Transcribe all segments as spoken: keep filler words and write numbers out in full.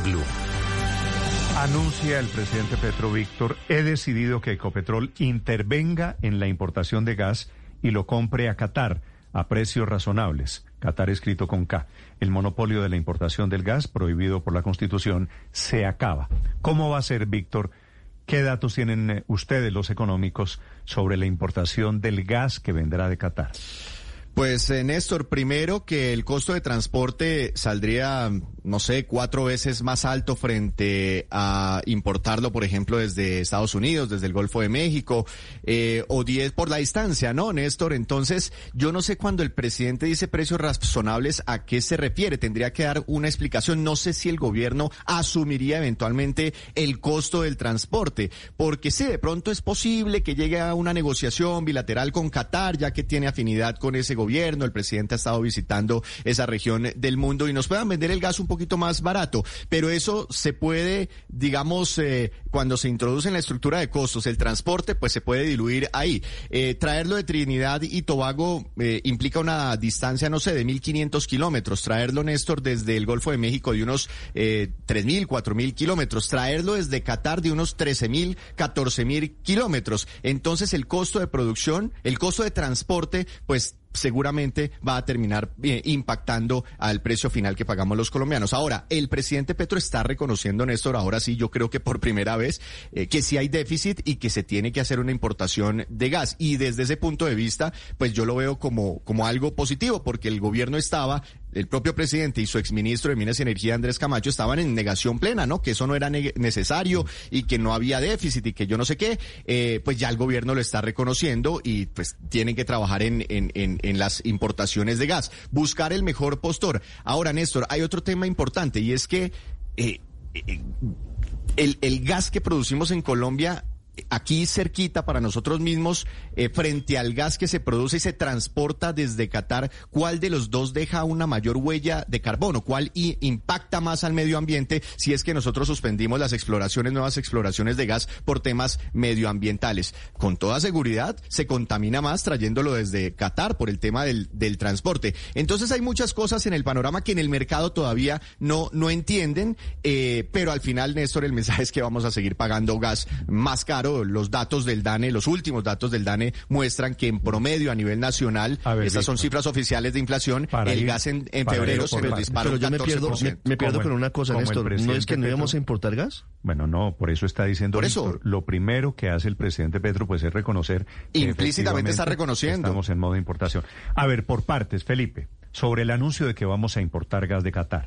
Mañanas Blue. Anuncia el presidente Petro, Víctor, he decidido que Ecopetrol intervenga en la importación de gas y lo compre a Qatar a precios razonables. Qatar escrito con K. El monopolio de la importación del gas, prohibido por la Constitución, se acaba. ¿Cómo va a ser, Víctor? ¿Qué datos tienen ustedes, los económicos, sobre la importación del gas que vendrá de Qatar? Pues, eh, Néstor, primero que el costo de transporte saldría, no sé, cuatro veces más alto frente a importarlo, por ejemplo, desde Estados Unidos, desde el Golfo de México, eh, o diez por la distancia, ¿no, Néstor? Entonces, yo no sé cuando el presidente dice precios razonables, ¿a qué se refiere? Tendría que dar una explicación. No sé si el gobierno asumiría eventualmente el costo del transporte, porque sí, de pronto es posible que llegue a una negociación bilateral con Qatar, ya que tiene afinidad con ese gobierno, el presidente ha estado visitando esa región del mundo y nos puedan vender el gas un poquito más barato, pero eso se puede, digamos, eh, cuando se introduce en la estructura de costos el transporte, pues se puede diluir ahí. Eh, traerlo de Trinidad y Tobago eh, implica una distancia, no sé, de mil quinientos kilómetros. Traerlo, Néstor, desde el Golfo de México de unos eh, tres mil, cuatro mil kilómetros. Traerlo desde Qatar de unos trece mil, catorce mil kilómetros. Entonces el costo de producción, el costo de transporte, pues seguramente va a terminar eh, impactando al precio final que pagamos los colombianos. Ahora, el presidente Petro está reconociendo, Néstor, ahora sí, yo creo que por primera vez, eh, que sí hay déficit y que se tiene que hacer una importación de gas. Y desde ese punto de vista, pues yo lo veo como, como algo positivo, porque el gobierno estaba, el propio presidente y su exministro de Minas y Energía, Andrés Camacho, estaban en negación plena, ¿no? Que eso no era ne- necesario y que no había déficit y que yo no sé qué. Eh, pues ya el gobierno lo está reconociendo y pues tienen que trabajar en, en, en, en las importaciones de gas. Buscar el mejor postor. Ahora, Néstor, hay otro tema importante y es que eh, eh, el, el gas que producimos en Colombia, aquí cerquita para nosotros mismos, eh, frente al gas que se produce y se transporta desde Qatar, ¿cuál de los dos deja una mayor huella de carbono? ¿Cuál i- impacta más al medio ambiente si es que nosotros suspendimos las exploraciones, nuevas exploraciones de gas por temas medioambientales? Con toda seguridad se contamina más trayéndolo desde Qatar por el tema del, del transporte. Entonces hay muchas cosas en el panorama que en el mercado todavía no, no entienden, eh, pero al final, Néstor, el mensaje es que vamos a seguir pagando gas más caro. Los datos del DANE, los últimos datos del DANE muestran que en promedio a nivel nacional, ver, estas Víctor, son cifras oficiales de inflación, el ir, gas en, en febrero se nos disparó. Pero yo me pierdo, me, me pierdo con una cosa, Néstor, ¿no es que no íbamos a importar gas? Bueno, no, por eso está diciendo por Víctor, eso, lo primero que hace el presidente Petro pues es reconocer que implícitamente está reconociendo. Estamos en modo de importación. A ver, por partes, Felipe, sobre el anuncio de que vamos a importar gas de Qatar.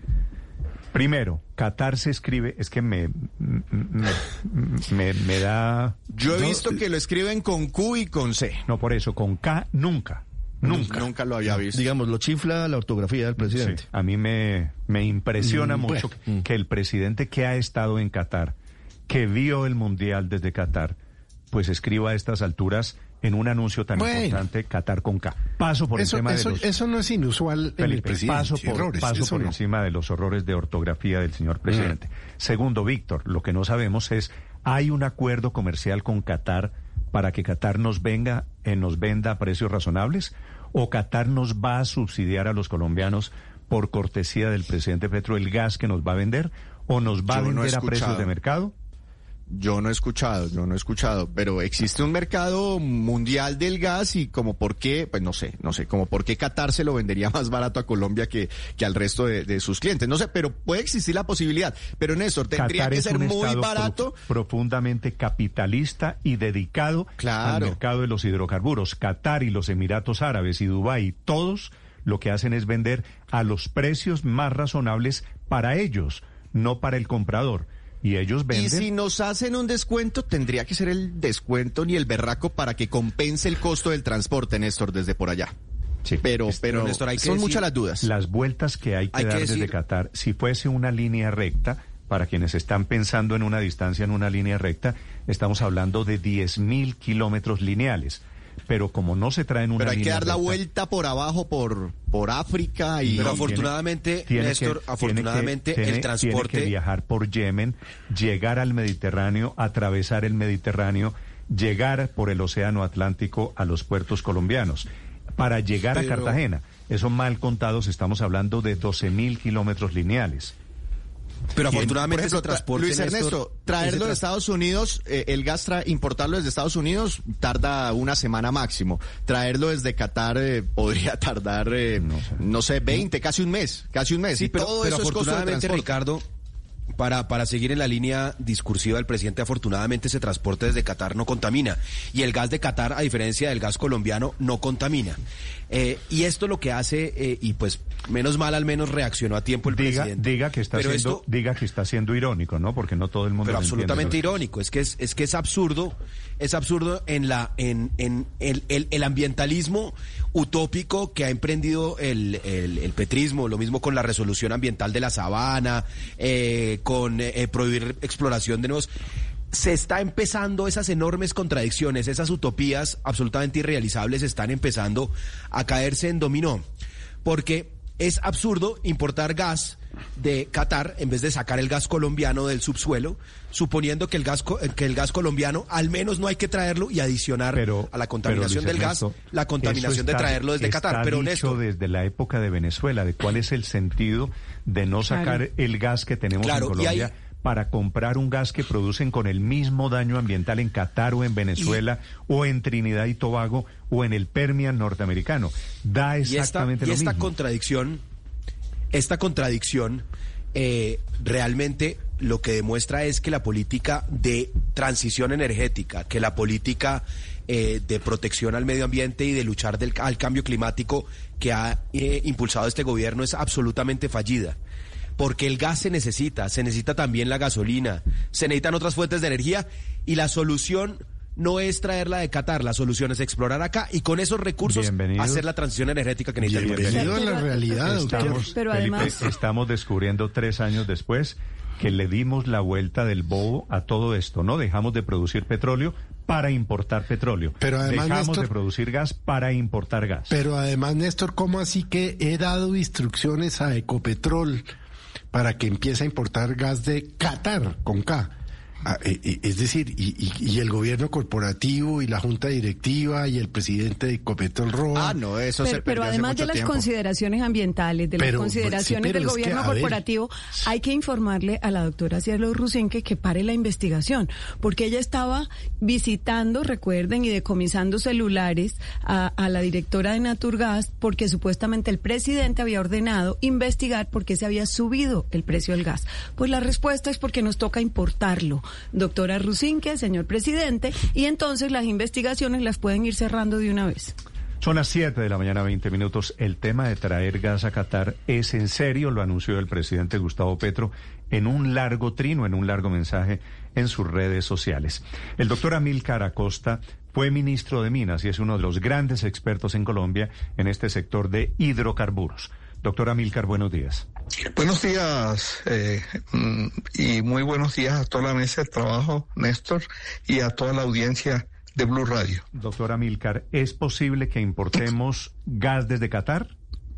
Primero, Qatar se escribe, es que me me, me, me da... Yo he no, visto que lo escriben con Q y con C. No, por eso, con K nunca, nunca. Nunca lo había visto. Digamos, lo chifla la ortografía del presidente. Sí, a mí me, me impresiona mm, mucho bueno. que, que el presidente que ha estado en Qatar, que vio el Mundial desde Qatar, pues escriba a estas alturas en un anuncio tan bueno. importante, Qatar con K. Paso por eso, encima eso, de los... Eso no es inusual Felipe, en el presidente. Paso por, errores, paso por no. encima de los horrores de ortografía del señor presidente. Mm. Segundo, Víctor, lo que no sabemos es, ¿hay un acuerdo comercial con Qatar para que Qatar nos venga, eh, nos venda a precios razonables? ¿O Qatar nos va a subsidiar a los colombianos por cortesía del presidente Petro el gas que nos va a vender? ¿O nos va Yo a vender no a precios de mercado? Yo no he escuchado, yo no he escuchado, pero existe un mercado mundial del gas y como por qué, pues no sé, no sé, como por qué Qatar se lo vendería más barato a Colombia que, que al resto de, de sus clientes. No sé, pero puede existir la posibilidad. Pero Néstor, tendría Qatar que ser muy barato. Prof, profundamente capitalista y dedicado claro. al mercado de los hidrocarburos. Qatar y los Emiratos Árabes y Dubái, todos lo que hacen es vender a los precios más razonables para ellos, no para el comprador. Y ellos venden. Y si nos hacen un descuento, tendría que ser el descuento ni el berraco para que compense el costo del transporte, Néstor, desde por allá. Sí. Pero, es, pero Néstor, hay que son decir, muchas las dudas. Las vueltas que hay que hay dar que desde decir... Qatar, si fuese una línea recta, para quienes están pensando en una distancia en una línea recta, estamos hablando de diez mil kilómetros lineales. Pero como no se traen una Pero hay línea que dar la recta, vuelta por abajo, por por África y... Pero afortunadamente, tiene, Néstor, tiene que, afortunadamente tiene que, el transporte... Tiene que viajar por Yemen, llegar al Mediterráneo, atravesar el Mediterráneo, llegar por el Océano Atlántico a los puertos colombianos. Para llegar Pero... a Cartagena, eso mal contados, estamos hablando de doce mil kilómetros lineales. Pero afortunadamente ejemplo, ese transporte, Luis Ernesto, Néstor, traerlo de Estados Unidos, eh, el gas, tra importarlo desde Estados Unidos tarda una semana máximo. Traerlo desde Qatar eh, podría tardar, eh, no, sé. no sé, veinte, casi un mes, casi un mes. Sí, y pero, todo pero eso afortunadamente, es costo de Ricardo, Para, para seguir en la línea discursiva del presidente, afortunadamente ese transporte desde Qatar no contamina. Y el gas de Qatar, a diferencia del gas colombiano, no contamina. Eh, y esto lo que hace, eh, y pues menos mal al menos reaccionó a tiempo el diga, presidente. Diga que, está siendo, esto, diga que está siendo irónico, ¿no? Porque no todo el mundo Pero lo absolutamente entiende. irónico. Es que es, es que es absurdo, es absurdo en la en, en el, el, el ambientalismo utópico que ha emprendido el, el, el petrismo, lo mismo con la resolución ambiental de la Sabana, eh, con eh, prohibir exploración de nuevos. Se está empezando, esas enormes contradicciones, esas utopías absolutamente irrealizables están empezando a caerse en dominó, porque es absurdo importar gas de Qatar en vez de sacar el gas colombiano del subsuelo, suponiendo que el gas que el gas colombiano al menos no hay que traerlo y adicionar pero, a la contaminación del Ernesto, gas la contaminación está, de traerlo desde Qatar. Pero dicho Néstor, desde la época de Venezuela, de cuál es el sentido de no sacar claro. el gas que tenemos claro, en Colombia hay, para comprar un gas que producen con el mismo daño ambiental en Qatar o en Venezuela y, o en Trinidad y Tobago o en el Permian norteamericano. Da exactamente y esta, lo y esta mismo. contradicción, esta contradicción eh, realmente lo que demuestra es que la política de transición energética, que la política eh, de protección al medio ambiente y de luchar del, al cambio climático que ha eh, impulsado este gobierno es absolutamente fallida. Porque el gas se necesita, se necesita también la gasolina, se necesitan otras fuentes de energía y la solución no es traerla de Qatar, la solución es explorar acá y con esos recursos Bienvenidos. hacer la transición energética que necesita el país. Bienvenido a la realidad, doctor. Estamos, pero Felipe, además... estamos descubriendo tres años después que le dimos la vuelta del bobo a todo esto, ¿no? Dejamos de producir petróleo para importar petróleo. Pero además, Dejamos Néstor, de producir gas para importar gas. Pero además, Néstor, ¿cómo así que he dado instrucciones a Ecopetrol para que empiece a importar gas de Qatar, con K? Ah, eh, es decir, y, y, y el gobierno corporativo y la junta directiva y el presidente de Ecopetrol roban. Ah, no, eso pero, se pero además de las tiempo. consideraciones ambientales, de pero, las consideraciones sí, del gobierno que, corporativo, hay que informarle a la doctora Cielo Rusinque que pare la investigación, porque ella estaba visitando, recuerden, y decomisando celulares a, a la directora de Naturgas, porque supuestamente el presidente había ordenado investigar por qué se había subido el precio del gas. Pues la respuesta es porque nos toca importarlo. Doctora Rusinque, señor presidente, y entonces las investigaciones las pueden ir cerrando de una vez. Son las siete de la mañana, veinte minutos. El tema de traer gas a Qatar es en serio, lo anunció el presidente Gustavo Petro en un largo trino, en un largo mensaje en sus redes sociales. El doctor Amílcar Acosta fue ministro de Minas y es uno de los grandes expertos en Colombia en este sector de hidrocarburos. Doctor Amílcar, buenos días. Buenos días eh, y muy buenos días a toda la mesa de trabajo, Néstor, y a toda la audiencia de Blue Radio. Doctor Amílcar, ¿es posible que importemos gas desde Qatar?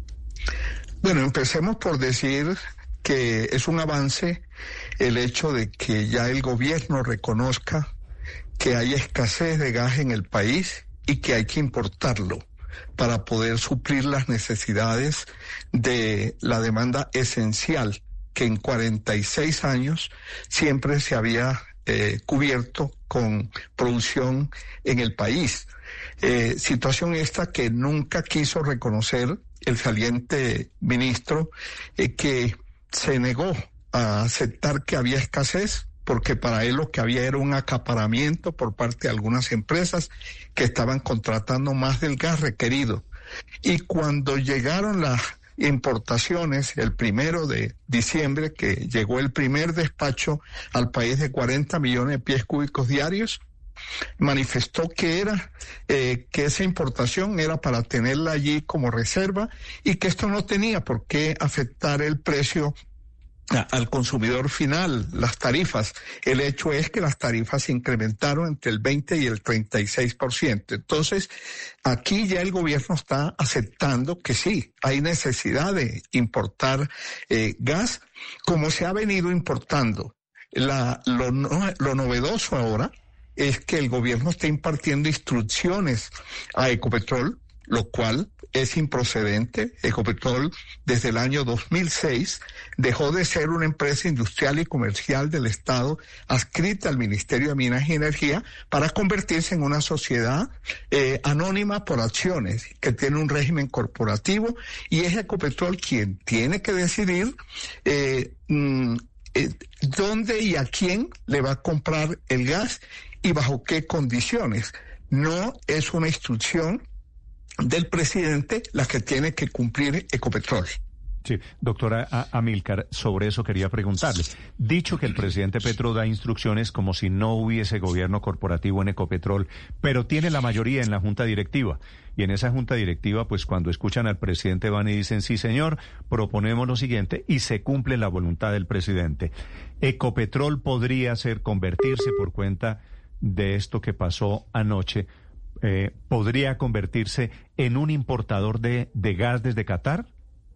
Bueno, empecemos por decir que es un avance el hecho de que ya el gobierno reconozca que hay escasez de gas en el país y que hay que importarlo para poder suplir las necesidades de la demanda esencial que en cuarenta y seis años siempre se había eh, cubierto con producción en el país. Eh, situación esta que nunca quiso reconocer el saliente ministro, eh, que se negó a aceptar que había escasez, porque para él lo que había era un acaparamiento por parte de algunas empresas que estaban contratando más del gas requerido. Y cuando llegaron las importaciones, el primero de diciembre, que llegó el primer despacho al país de cuarenta millones de pies cúbicos diarios, manifestó que era eh, que esa importación era para tenerla allí como reserva y que esto no tenía por qué afectar el precio al consumidor final, las tarifas. El hecho es que las tarifas se incrementaron entre el veinte y el treinta y seis por ciento. Entonces, aquí ya el gobierno está aceptando que sí, hay necesidad de importar eh, gas, como se ha venido importando. La, lo, lo novedoso ahora es que el gobierno está impartiendo instrucciones a Ecopetrol lo cual es improcedente. Ecopetrol, desde el año dos mil seis, dejó de ser una empresa industrial y comercial del Estado adscrita al Ministerio de Minas y Energía para convertirse en una sociedad eh, anónima por acciones, que tiene un régimen corporativo, y es Ecopetrol quien tiene que decidir eh, mm, eh, dónde y a quién le va a comprar el gas y bajo qué condiciones. No es una instrucción del presidente la que tiene que cumplir Ecopetrol. Sí, doctora Amílcar, sobre eso quería preguntarle. Dicho que el presidente Petro da instrucciones como si no hubiese gobierno corporativo en Ecopetrol, pero tiene la mayoría en la junta directiva. Y en esa junta directiva, pues cuando escuchan al presidente van y dicen, sí señor, proponemos lo siguiente, y se cumple la voluntad del presidente. Ecopetrol podría ser convertirse, por cuenta de esto que pasó anoche, Eh, ¿podría convertirse en un importador de, de gas desde Qatar?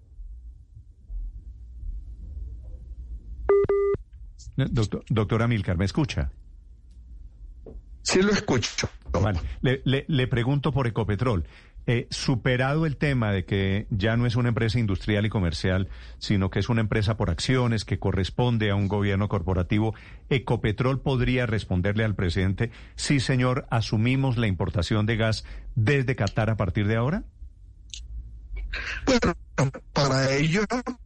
Doctor, doctora Amílcar, ¿me escucha? Sí, lo escucho. Vale. Le, le, le pregunto por Ecopetrol. Eh, superado el tema de que ya no es una empresa industrial y comercial, sino que es una empresa por acciones que corresponde a un gobierno corporativo, ¿Ecopetrol podría responderle al presidente, sí señor, asumimos la importación de gas desde Qatar a partir de ahora? Bueno, para ello,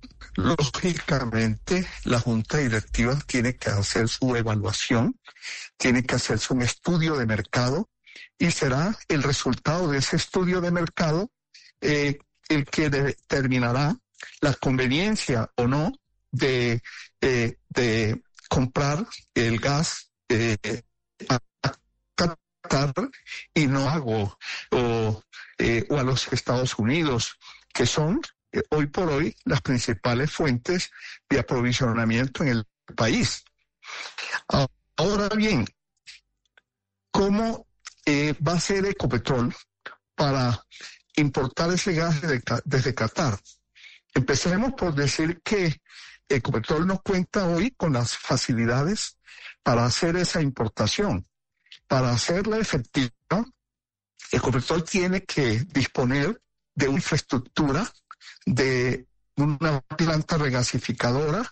lógicamente, la Junta Directiva tiene que hacer su evaluación, tiene que hacerse un estudio de mercado, y será el resultado de ese estudio de mercado eh, el que determinará la conveniencia o no de, eh, de comprar el gas eh, a Qatar y no hago o, eh, o a los Estados Unidos, que son eh, hoy por hoy las principales fuentes de aprovisionamiento en el país. Ahora bien, ¿cómo Eh, va a ser Ecopetrol para importar ese gas desde, desde Qatar? Empecemos por decir que Ecopetrol no cuenta hoy con las facilidades para hacer esa importación. Para hacerla efectiva, Ecopetrol tiene que disponer de una infraestructura, de una planta regasificadora,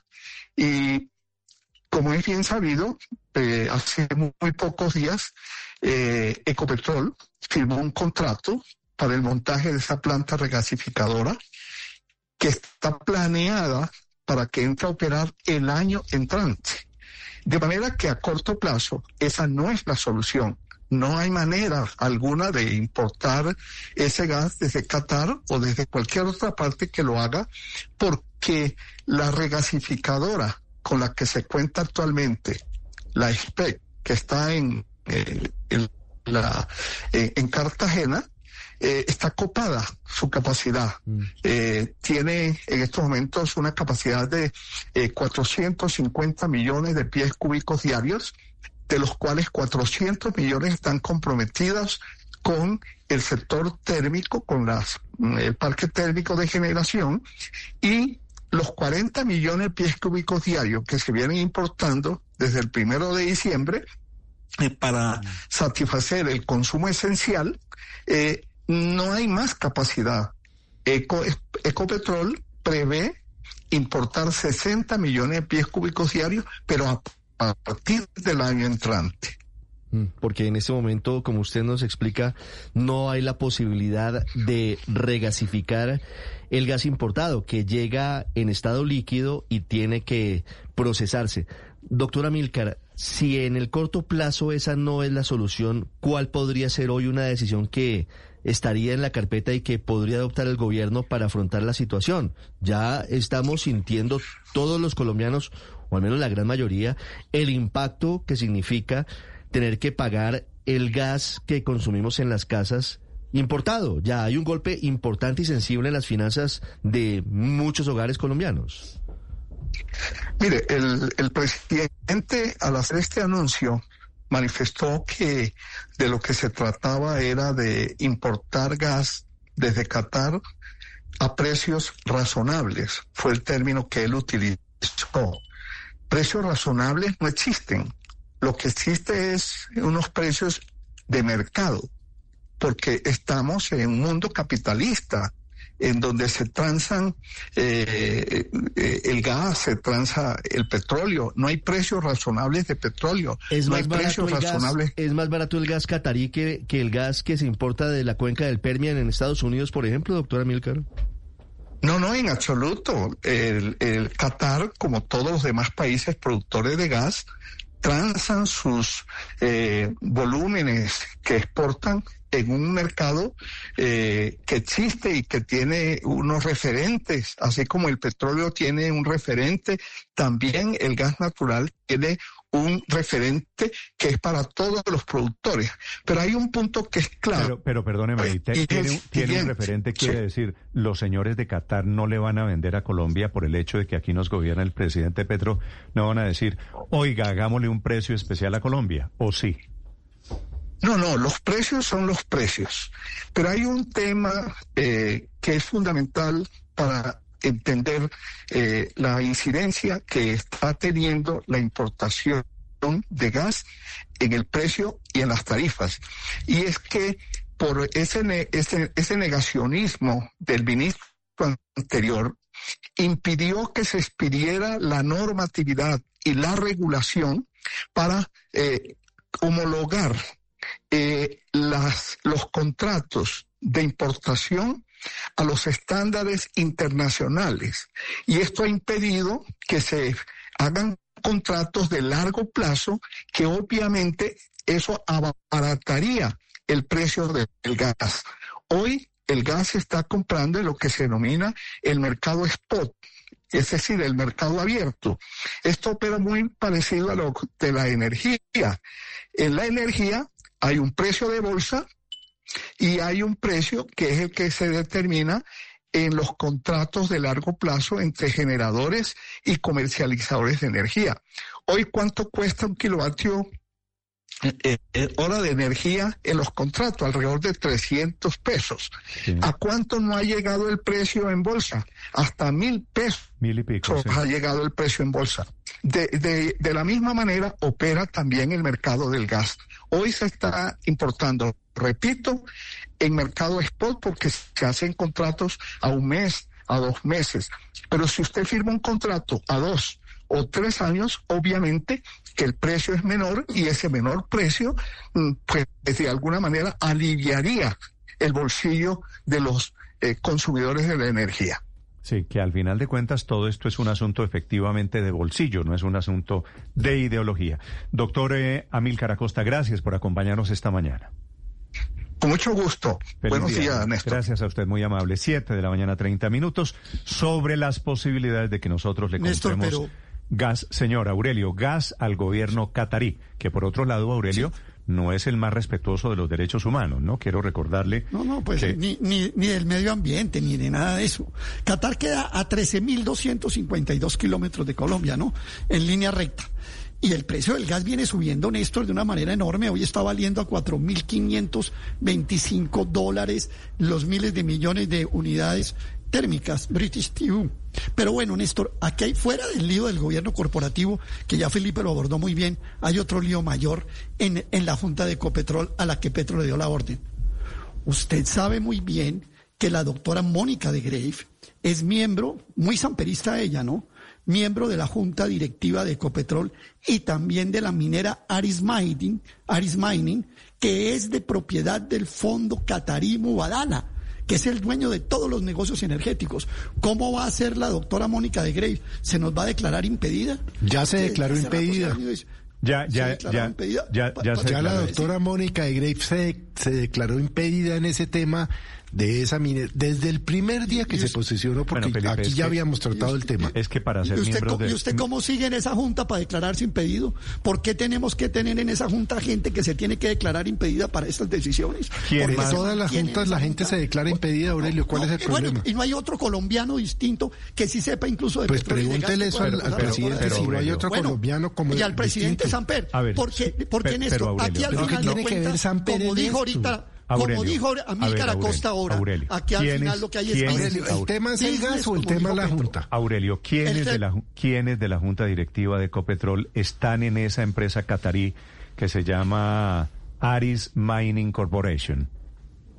y como es bien sabido, eh, hace muy, muy pocos días eh, Ecopetrol firmó un contrato para el montaje de esa planta regasificadora que está planeada para que entre a operar el año entrante. De manera que a corto plazo esa no es la solución. No hay manera alguna de importar ese gas desde Qatar o desde cualquier otra parte que lo haga, porque la regasificadora con la que se cuenta actualmente, la S P E C, que está en, eh, en, la, eh, en Cartagena, eh, está copada su capacidad. Mm. Eh, tiene en estos momentos una capacidad de eh, cuatrocientos cincuenta millones de pies cúbicos diarios, de los cuales cuatrocientos millones están comprometidos con el sector térmico, con las, el parque térmico de generación, y los cuarenta millones de pies cúbicos diarios que se vienen importando desde el primero de diciembre eh, para satisfacer el consumo esencial, eh, no hay más capacidad. Eco, Ecopetrol prevé importar sesenta millones de pies cúbicos diarios, pero a, a partir del año entrante. Porque en este momento, como usted nos explica, no hay la posibilidad de regasificar el gas importado, que llega en estado líquido y tiene que procesarse. Doctora Amílcar, si en el corto plazo esa no es la solución, ¿cuál podría ser hoy una decisión que estaría en la carpeta y que podría adoptar el gobierno para afrontar la situación? Ya estamos sintiendo todos los colombianos, o al menos la gran mayoría, el impacto que significa tener que pagar el gas que consumimos en las casas importado. Ya hay un golpe importante y sensible en las finanzas de muchos hogares colombianos. Mire, el, el presidente, al hacer este anuncio, manifestó que de lo que se trataba era de importar gas desde Qatar a precios razonables. Fue el término que él utilizó. Precios razonables no existen. Lo que existe es unos precios de mercado. porque estamos en un mundo capitalista, en donde se transan eh, eh, el gas, se transa el petróleo. No hay precios razonables de petróleo. Es no más hay barato precios el razonables. gas, es más barato el gas catarí que, que el gas que se importa de la cuenca del Permian en Estados Unidos, por ejemplo, doctora Amílcar. No, no, en absoluto. El, el Qatar, como todos los demás países productores de gas, transan sus eh, volúmenes que exportan en un mercado eh, que existe y que tiene unos referentes, así como el petróleo tiene un referente, también el gas natural tiene un referente que es para todos los productores. Pero hay un punto que es claro. Pero, pero perdóneme, y tiene, es tiene un referente, quiere sí. decir, los señores de Qatar no le van a vender a Colombia por el hecho de que aquí nos gobierna el presidente Petro, no van a decir, oiga, hagámosle un precio especial a Colombia, ¿o sí? No, no, los precios son los precios. Pero hay un tema eh, que es fundamental para entender eh, la incidencia que está teniendo la importación de gas en el precio y en las tarifas. Y es que por ese, ne- ese, ese negacionismo del ministro anterior, impidió que se expidiera la normatividad y la regulación para eh, homologar eh, las, los contratos de importación a los estándares internacionales. Y esto ha impedido que se hagan contratos de largo plazo, que obviamente eso abarataría el precio del gas. Hoy el gas se está comprando en lo que se denomina el mercado spot, es decir, el mercado abierto. Esto opera muy parecido a lo de la energía. En la energía hay un precio de bolsa y hay un precio que es el que se determina en los contratos de largo plazo entre generadores y comercializadores de energía. Hoy, ¿cuánto cuesta un kilovatio eh, eh, hora de energía en los contratos? Alrededor de trescientos pesos. Sí. ¿A cuánto no ha llegado el precio en bolsa? Hasta mil pesos. Mil y pico, sí. Ha llegado el precio en bolsa. De, de, de la misma manera opera también el mercado del gas. Hoy se está importando, repito, en mercado spot porque se hacen contratos a un mes, a dos meses. Pero si usted firma un contrato a dos o tres años, obviamente que el precio es menor y ese menor precio, pues de alguna manera aliviaría el bolsillo de los eh, consumidores de la energía. Sí, que al final de cuentas todo esto es un asunto efectivamente de bolsillo, no es un asunto de ideología. Doctor eh, Amílcar Acosta, gracias por acompañarnos esta mañana. Con mucho gusto. Feliz Buenos día. días, Néstor. Gracias a usted, muy amable. Siete de la mañana, treinta minutos, sobre las posibilidades de que nosotros le Néstor, compremos pero... gas, señor Aurelio, gas al gobierno catarí, que por otro lado, Aurelio, sí, no es el más respetuoso de los derechos humanos, ¿no? Quiero recordarle... No, no, pues que... ni, ni, ni del medio ambiente, ni de nada de eso. Qatar queda a trece mil doscientos cincuenta y dos kilómetros de Colombia, ¿no? En línea recta. Y el precio del gas viene subiendo, Néstor, de una manera enorme. Hoy está valiendo a cuatro mil quinientos veinticinco dólares los miles de millones de unidades térmicas, British T U. Pero bueno, Néstor, aquí hay, fuera del lío del gobierno corporativo, que ya Felipe lo abordó muy bien, hay otro lío mayor en, en la Junta de Ecopetrol a la que Petro le dio la orden. Usted sabe muy bien que la doctora Mónica de Grave es miembro, muy samperista ella, ¿no? Miembro de la Junta Directiva de Ecopetrol y también de la minera Aris Mining, Aris Mining, que es de propiedad del fondo catarí Mubadala, que es el dueño de todos los negocios energéticos. ¿Cómo va a ser la doctora Mónica de Grave? ¿Se nos va a declarar impedida? Ya se declaró impedida. Ya, ya, ya, ya, ya, ya, se ya la declaró. doctora Mónica de Grave se, se declaró impedida en ese tema de esa minera desde el primer día que se posesionó, porque bueno, Felipe, aquí ya que, habíamos tratado usted, el tema. Es que para ser ¿Y usted, miembro de... ¿Y usted cómo sigue en esa junta para declararse impedido? ¿Por qué tenemos que tener en esa junta gente que se tiene que declarar impedida para estas decisiones? Porque todas las juntas la gente junta? se declara impedida, Aurelio. ¿Cuál no, es el bueno, problema? Y no hay otro colombiano distinto que sí sepa incluso de pues petróleo. Pues pregúntele eso al, al presidente, pero, si no hay otro bueno, colombiano como y al presidente distinto. Samper. A ver, porque, porque en esto, aquí al no, final tiene de que ver Samper como dijo ahorita... Aurelio, como dijo Amílcar Acosta ahora, Aurelio, aquí al final es, lo que hay es... Aurelio, ¿el tema es el gas o el tema es la Junta? Aurelio, ¿quiénes de, la, ¿quiénes de la Junta Directiva de Ecopetrol están en esa empresa catarí que se llama Aris Mining Corporation?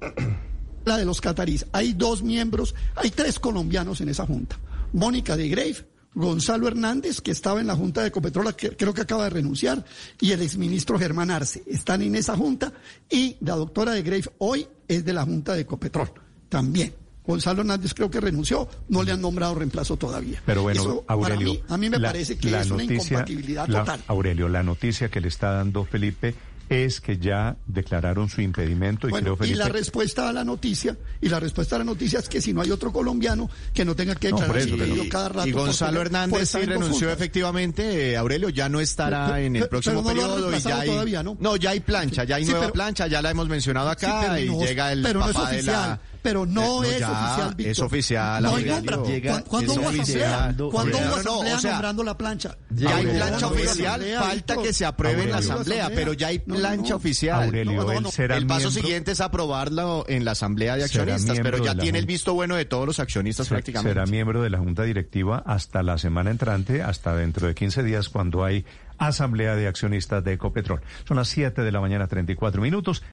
la de los cataríes. Hay dos miembros, hay tres colombianos en esa junta. Mónica de Grave, Gonzalo Hernández, que estaba en la junta de Ecopetrol, que creo que acaba de renunciar, y el exministro Germán Arce. Están en esa junta, y la doctora de Grave hoy es de la junta de Ecopetrol también. Gonzalo Hernández creo que renunció, no le han nombrado reemplazo todavía. Pero bueno, Eso, Aurelio, para mí, a mí me la, parece que la es noticia, una incompatibilidad la, total. Aurelio, la noticia que le está dando Felipe es que ya declararon su impedimento y bueno, creo, Felipe... y la respuesta a la noticia, y la respuesta a la noticia es que si no hay otro colombiano que no tenga que No, declarar por eso, su pero- pedido cada rato. Y por Gonzalo tener- por Hernández estar sí en dos renunció juntas. efectivamente, eh, Aurelio, ya no estará Pero- en el pero- próximo pero no lo han periodo y reemplazado ya hay... todavía, ¿no? ya hay plancha, ya hay Sí, nueva pero- plancha, ya la hemos mencionado Sí, acá pero y no- llega el pero no es papá de oficial, la... pero no Eh, es ya, oficial, Víctor. es oficial, No hay Aurelio. nombra. Llega- ¿Cuándo- ¿Cuándo es hubo asamblea? oficial. ¿Cuándo hubo No, no, asamblea o sea, nombrando la plancha? Ya hay Aurelio, plancha no, no, oficial, Asamblea, falta Víctor. que se apruebe en la Aurelio. asamblea, pero ya hay No, no, plancha no. oficial. Aurelio, No, no, él no. será El paso miembro- siguiente es aprobarlo en la asamblea de Será accionistas, pero miembro ya de la tiene el Junta. visto bueno de todos los accionistas Se- prácticamente. Será miembro de la Junta Directiva hasta la semana entrante, hasta dentro de quince días, cuando hay asamblea de accionistas de Ecopetrol. Son las siete de la mañana, treinta y cuatro minutos.